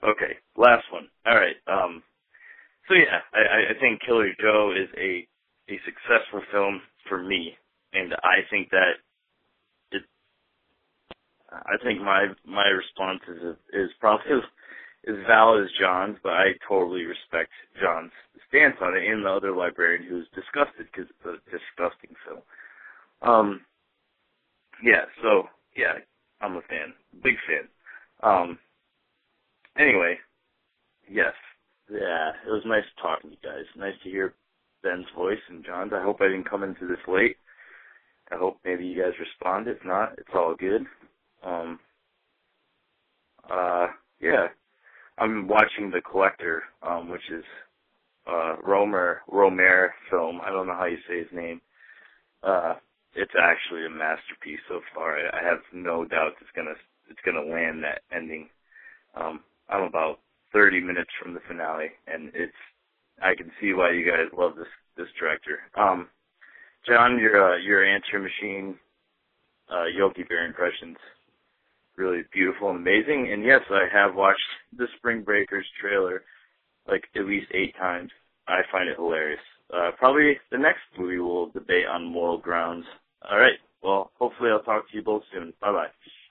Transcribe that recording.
Okay, last one. All right. So yeah, I think Killer Joe is a successful film for me, and I think that it. I think my response is probably as valid as John's, but I totally respect John's stance on it, and the other librarian who's disgusted because it's a disgusting film. Yeah. So yeah, I'm a fan, big fan. Anyway, yes. Yeah, it was nice talking to you guys. Nice to hear Ben's voice and John's. I hope I didn't come into this late. I hope maybe you guys respond. If not, it's all good. Um, yeah. I'm watching The Collector, which is Romer film. I don't know how you say his name. It's actually a masterpiece so far. I have no doubt it's gonna land that ending. I'm about 30 minutes from the finale, and I can see why you guys love this director. John, your answer machine, Yogi Bear impressions, really beautiful and amazing. And yes, I have watched the Spring Breakers trailer like at least 8 times. I find it hilarious. Probably the next movie we'll debate on moral grounds. All right. Well, hopefully I'll talk to you both soon. Bye-bye.